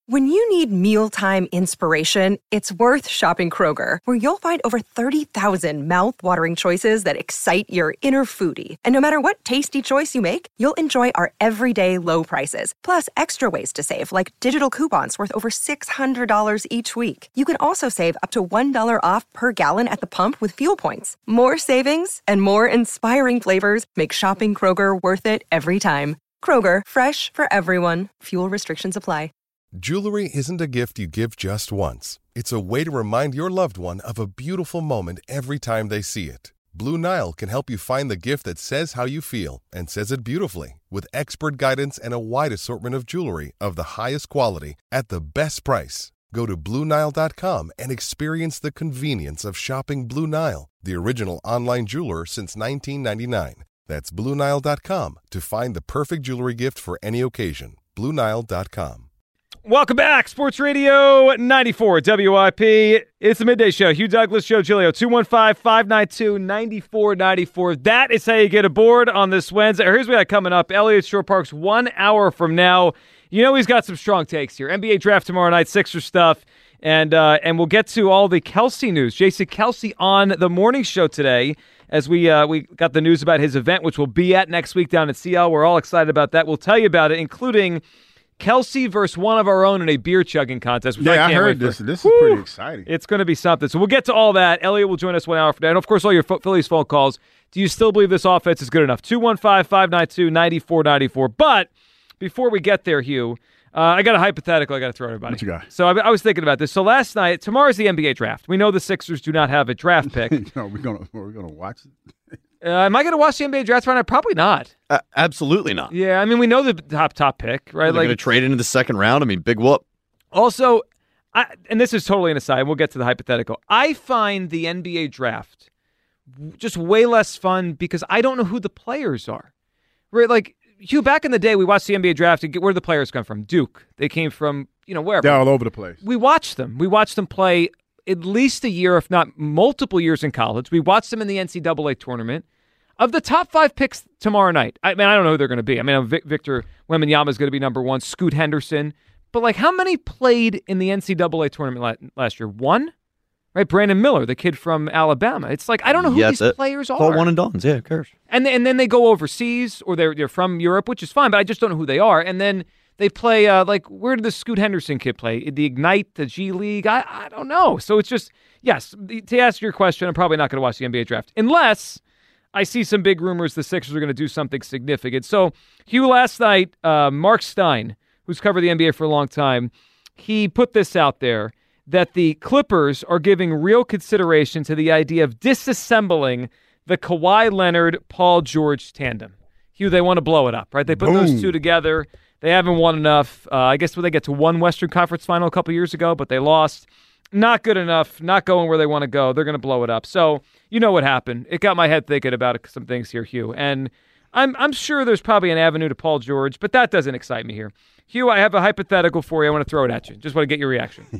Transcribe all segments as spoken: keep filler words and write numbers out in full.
When you need mealtime inspiration, it's worth shopping Kroger, where you'll find over thirty thousand mouth-watering choices that excite your inner foodie. And no matter what tasty choice you make, you'll enjoy our everyday low prices, plus extra ways to save, like digital coupons worth over six hundred dollars each week. You can also save up to one dollar off per gallon at the pump with fuel points. More savings and more inspiring flavors make shopping Kroger worth it every time. Kroger, fresh for everyone. Fuel restrictions apply. Jewelry isn't a gift you give just once. It's a way to remind your loved one of a beautiful moment every time they see it. Blue Nile can help you find the gift that says how you feel and says it beautifully, with expert guidance and a wide assortment of jewelry of the highest quality at the best price. Go to Blue Nile dot com and experience the convenience of shopping Blue Nile, the original online jeweler since nineteen ninety-nine. That's Blue Nile dot com to find the perfect jewelry gift for any occasion. Blue Nile dot com. Welcome back, Sports Radio ninety-four W I P. It's the Midday Show. Hugh Douglas, Joe Giglio, two one five, five nine two, nine four nine four. That is how you get aboard on this Wednesday. Here's what we got coming up. Elliott Shore Park's one hour from now. You know he's got some strong takes here. N B A draft tomorrow night, Sixers stuff, and uh, and we'll get to all the Kelsey news. Jason Kelsey on the morning show today as we uh, we got the news about his event, which we'll be at next week down at C L. We're all excited about that. We'll tell you about it, including Kelsey versus one of our own in a beer chugging contest. Yeah, I, I heard this. For. This is Woo! Pretty exciting. It's going to be something. So we'll get to all that. Elliot will join us one hour from now. And, of course, all your Phillies phone calls. Do you still believe this offense is good enough? two one five, five nine two, nine four nine four. But before we get there, Hugh, uh, I got a hypothetical I got to throw at everybody. What you got? So I, I was thinking about this. So last night, tomorrow's the N B A draft. We know the Sixers do not have a draft pick. no, we're going we're gonna watch it. Uh, am I going to watch the N B A draft right now? Probably not. Uh, absolutely not. Yeah, I mean, we know the top top pick, right? They're like, going to trade into the second round. I mean, big whoop. Also, I, and this is totally an aside, we'll get to the hypothetical. I find the N B A draft just way less fun because I don't know who the players are. Right? Like, Hugh, back in the day, we watched the N B A draft. And get, where did the players come from? Duke. They came from, you know, wherever. They're all over the place. We watched them. We watched them play at least a year, if not multiple years in college. We watched them in the N C double A tournament. Of the top five picks tomorrow night, I mean, I don't know who they're going to be. I mean, Vic, Victor Wembanyama is going to be number one, Scoot Henderson. But, like, how many played in the N C double A tournament last year? One? Right? Brandon Miller, the kid from Alabama. It's like, I don't know who yeah, these it. players are. All one and dones, yeah, of course. And, and then they go overseas, or they're, they're from Europe, which is fine, but I just don't know who they are. And then they play, uh, like, where did the Scoot Henderson kid play? The Ignite, the G League? I, I don't know. So it's just, yes, to answer your question, I'm probably not going to watch the N B A draft. Unless I see some big rumors the Sixers are going to do something significant. So, Hugh, last night, uh, Mark Stein, who's covered the N B A for a long time, he put this out there that the Clippers are giving real consideration to the idea of disassembling the Kawhi Leonard, Paul George tandem. Hugh, they want to blow it up, right? They put Boom. those two together. They haven't won enough. Uh, I guess when they get to one Western Conference final a couple years ago, but they lost. Not good enough, not going where they want to go. They're going to blow it up. So, you know what happened. It got my head thinking about some things here, Hugh. And I'm I'm sure there's probably an avenue to Paul George, but that doesn't excite me here. Hugh, I have a hypothetical for you. I want to throw it at you. Just want to get your reaction.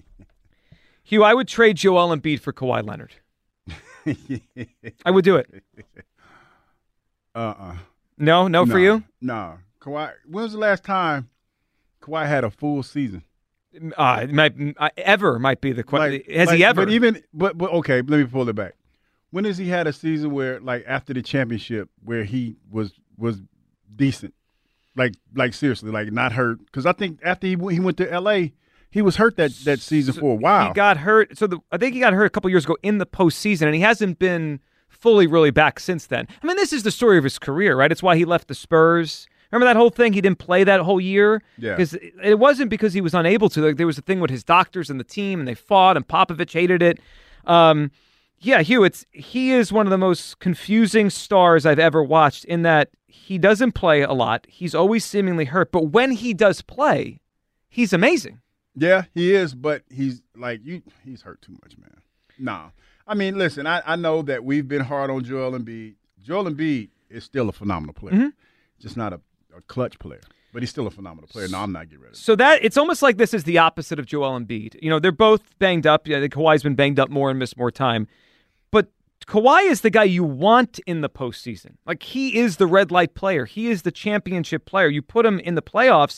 Hugh, I would trade Joel Embiid for Kawhi Leonard. I would do it. Uh-uh. No? No, no for you? No. Kawhi, when was the last time Kawhi had a full season? Uh, it might uh, ever might be the question. Like, Has like, he ever? But even, but, but okay, let me pull it back. When has he had a season where, like, after the championship, where he was was decent, like, like seriously, like not hurt? Because I think after he he went to L A, he was hurt that, that season so for a while. He got hurt. So the, I think he got hurt a couple years ago in the postseason, and he hasn't been fully really back since then. I mean, this is the story of his career, right? It's why he left the Spurs. Remember that whole thing? He didn't play that whole year? Yeah. Because it wasn't because he was unable to. Like, there was a thing with his doctors and the team, and they fought, and Popovich hated it. Um, yeah, Hugh, it's, he is one of the most confusing stars I've ever watched in that he doesn't play a lot. He's always seemingly hurt. But when he does play, he's amazing. Yeah, he is, but he's like, you. he's hurt too much, man. Nah. I mean, listen, I, I know that we've been hard on Joel Embiid. Joel Embiid is still a phenomenal player. Mm-hmm. Just not a a clutch player, but he's still a phenomenal player. No, I'm not getting rid of it. So that it's almost like this is the opposite of Joel Embiid. You know, they're both banged up. Yeah, Kawhi's been banged up more and missed more time. But Kawhi is the guy you want in the postseason. Like, he is the red light player. He is the championship player. You put him in the playoffs,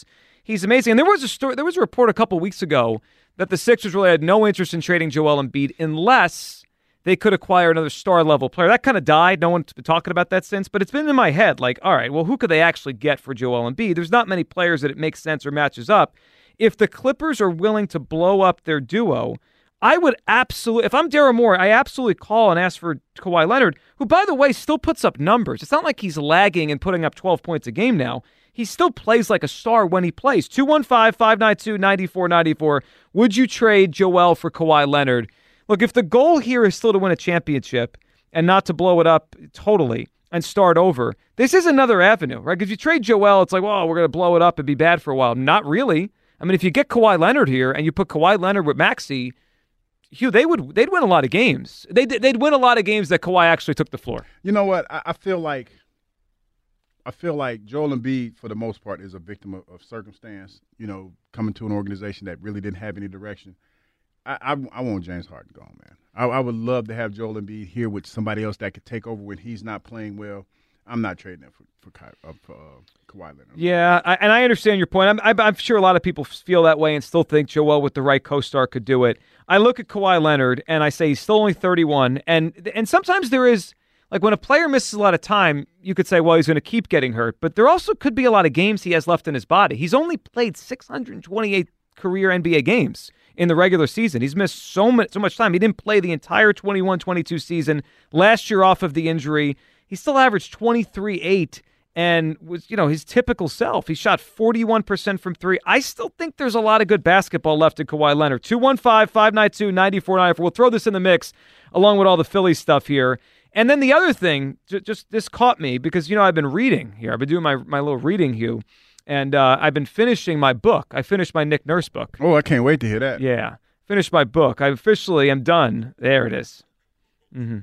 he's amazing. And there was a story, there was a report a couple weeks ago that the Sixers really had no interest in trading Joel Embiid unless they could acquire another star-level player. That kind of died. No one's been talking about that since, but it's been in my head like, all right, well, who could they actually get for Joel Embiid? There's not many players that it makes sense or matches up. If the Clippers are willing to blow up their duo, I would absolutely, if I'm Daryl Morey, I absolutely call and ask for Kawhi Leonard, who, by the way, still puts up numbers. It's not like he's lagging and putting up twelve points a game now. He still plays like a star when he plays. two one five, five nine two, nine four nine four. Would you trade Joel for Kawhi Leonard? Look, if the goal here is still to win a championship and not to blow it up totally and start over, this is another avenue, right? Because if you trade Joel, it's like, well, we're going to blow it up and be bad for a while. Not really. I mean, if you get Kawhi Leonard here and you put Kawhi Leonard with Maxey, Hugh, they would they'd win a lot of games. They'd, they'd win a lot of games that Kawhi actually took the floor. You know what? I, I feel like I feel like Joel Embiid, for the most part, is a victim of, of circumstance. You know, coming to an organization that really didn't have any direction. I, I, I want James Harden gone, man. I, I would love to have Joel Embiid here with somebody else that could take over when he's not playing well. I'm not trading that for for, Ky, uh, for uh, Kawhi Leonard. Yeah, I, and I understand your point. I'm, I'm, I'm sure a lot of people feel that way and still think Joel with the right co-star could do it. I look at Kawhi Leonard and I say he's still only thirty-one, and and sometimes there is, like when a player misses a lot of time, you could say, well, he's going to keep getting hurt, but there also could be a lot of games he has left in his body. He's only played six hundred twenty-eight career N B A games in the regular season. He's missed so much, so much time. He didn't play the entire twenty-one twenty-two season. Last year off of the injury, he still averaged twenty-three eight and was, you know, his typical self. He shot forty-one percent from three. I still think there's a lot of good basketball left in Kawhi Leonard. two one five, five nine two, nine four nine four. We'll throw this in the mix along with all the Philly stuff here. And then the other thing, just this caught me because, you know, I've been reading here. I've been doing my, my little reading, Hugh. And uh, I've been finishing my book. I finished my Nick Nurse book. Oh, I can't wait to hear that. Yeah. Finished my book. I officially am done. There it is. Mm-hmm.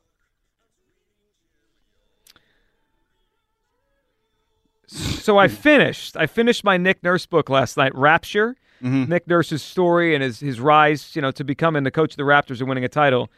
So I finished. I finished my Nick Nurse book last night, Rapture. Mm-hmm. Nick Nurse's story and his, his rise, you know, to becoming the coach of the Raptors and winning a title.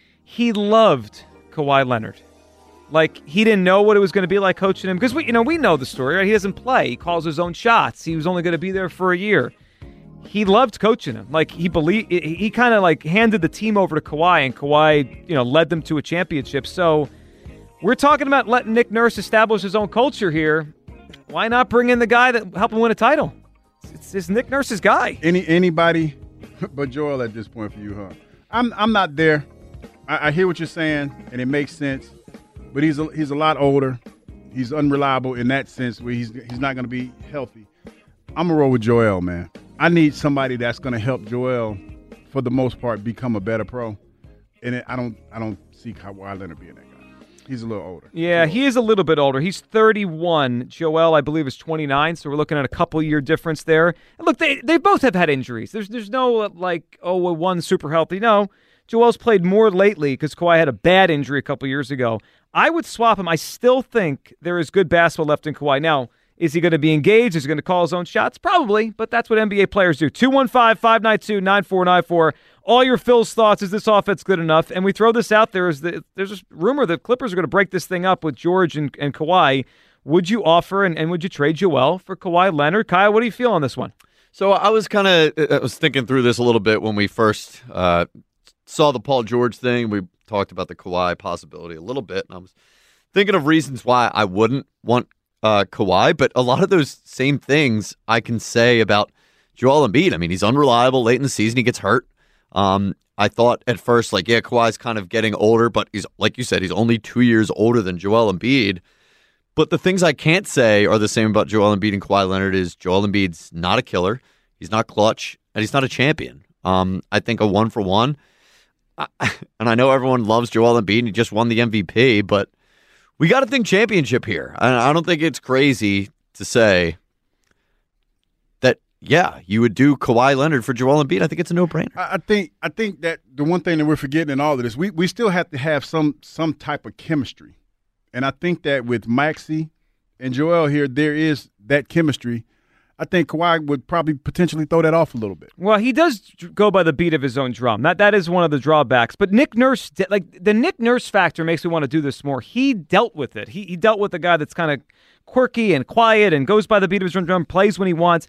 He loved Kawhi Leonard. Like, he didn't know what it was going to be like coaching him. Because, we, you know, we know the story, right? He doesn't play. He calls his own shots. He was only going to be there for a year. He loved coaching him. Like, he believed, he, he kind of, like, handed the team over to Kawhi, and Kawhi, you know, led them to a championship. So, we're talking about letting Nick Nurse establish his own culture here. Why not bring in the guy that helped him win a title? It's, it's Nick Nurse's guy. Any Anybody but Joel at this point for you, huh? I'm I'm not there. I, I hear what you're saying, and it makes sense. But he's a, he's a lot older. He's unreliable in that sense where he's he's not going to be healthy. I'm going to roll with Joel, man. I need somebody that's going to help Joel, for the most part, become a better pro. And it, I don't I don't see Kawhi Leonard being that guy. He's a little older. Yeah, he is a little bit older. He's thirty-one. Joel, I believe, is twenty-nine, so we're looking at a couple-year difference there. And look, they they both have had injuries. There's, there's no, like, oh, well, one's super healthy. No, Joel's played more lately because Kawhi had a bad injury a couple years ago. I would swap him. I still think there is good basketball left in Kawhi. Now, is he going to be engaged? Is he going to call his own shots? Probably, but that's what N B A players do. two one five, five nine two, nine four nine four. All your Phil's thoughts. Is this offense good enough? And we throw this out there. Is the, there's a rumor that Clippers are going to break this thing up with George and, and Kawhi. Would you offer and, and would you trade Joel for Kawhi Leonard? Kyle, what do you feel on this one? So I was kind of I was thinking through this a little bit when we first uh, saw the Paul George thing. We talked about the Kawhi possibility a little bit, and I was thinking of reasons why I wouldn't want uh, Kawhi, but a lot of those same things I can say about Joel Embiid. I mean, he's unreliable late in the season. He gets hurt. Um, I thought at first, like, yeah, Kawhi's kind of getting older, but he's, like you said, he's only two years older than Joel Embiid. But the things I can't say are the same about Joel Embiid and Kawhi Leonard is Joel Embiid's not a killer, he's not clutch, and he's not a champion. Um, I think a one for one, I, and I know everyone loves Joel Embiid and he just won the M V P, but we got to think championship here. I, I don't think it's crazy to say that, yeah, you would do Kawhi Leonard for Joel Embiid. I think it's a no-brainer. I, I think I think that the one thing that we're forgetting in all of this, we, we still have to have some some type of chemistry. And I think that with Maxey and Joel here, there is that chemistry. I think Kawhi would probably potentially throw that off a little bit. Well, he does go by the beat of his own drum. That that is one of the drawbacks. But Nick Nurse, like the Nick Nurse factor makes me want to do this more. He dealt with it. He he dealt with a guy that's kind of quirky and quiet and goes by the beat of his own drum, plays when he wants.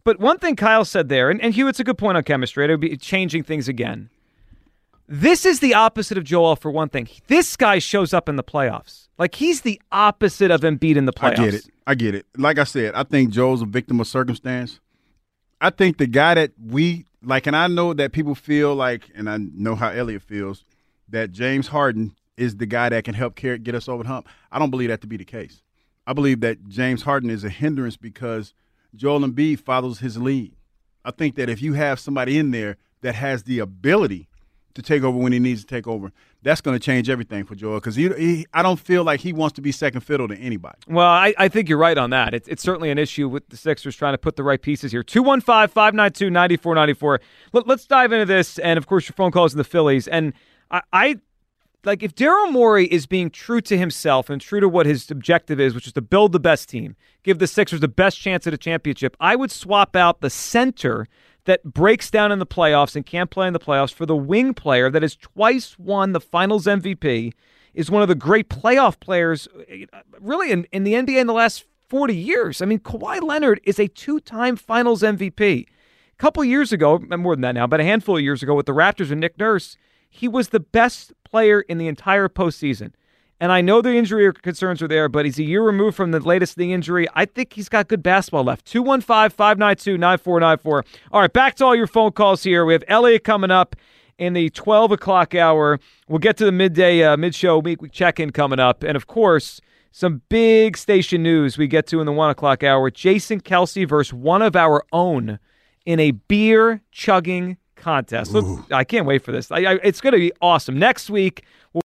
But one thing Kyle said there, and, and Hewitt's a good point on chemistry. It would be changing things again. This is the opposite of Joel for one thing. This guy shows up in the playoffs. Like, he's the opposite of Embiid in the playoffs. I get it. I get it. Like I said, I think Joel's a victim of circumstance. I think the guy that we – like, and I know that people feel like, and I know how Elliot feels, that James Harden is the guy that can help carry, get us over the hump. I don't believe that to be the case. I believe that James Harden is a hindrance because Joel Embiid follows his lead. I think that if you have somebody in there that has the ability – to take over when he needs to take over, that's going to change everything for Joel because he, he, I don't feel like he wants to be second fiddle to anybody. Well, I, I think you're right on that. It's, it's certainly an issue with the Sixers trying to put the right pieces here. two one five, five nine two, nine four nine four. Let, let's dive into this, and, of course, your phone calls in the Phillies. And I, I like if Daryl Morey is being true to himself and true to what his objective is, which is to build the best team, give the Sixers the best chance at a championship, I would swap out the center that breaks down in the playoffs and can't play in the playoffs for the wing player that has twice won the Finals M V P, is one of the great playoff players really in, in the N B A in the last forty years. I mean, Kawhi Leonard is a two-time Finals M V P. A couple years ago, more than that now, but a handful of years ago with the Raptors and Nick Nurse, he was the best player in the entire postseason. And I know the injury concerns are there, but he's a year removed from the latest knee injury. I think he's got good basketball left. two one five, five nine two, nine four nine four. All right, back to all your phone calls here. We have Elliot coming up in the twelve o'clock hour. We'll get to the midday, uh, mid-show weekly check-in coming up. And, of course, some big station news we get to in the one o'clock hour. Jason Kelce versus one of our own in a beer-chugging contest. Look, I can't wait for this. I, I, it's going to be awesome. Next week,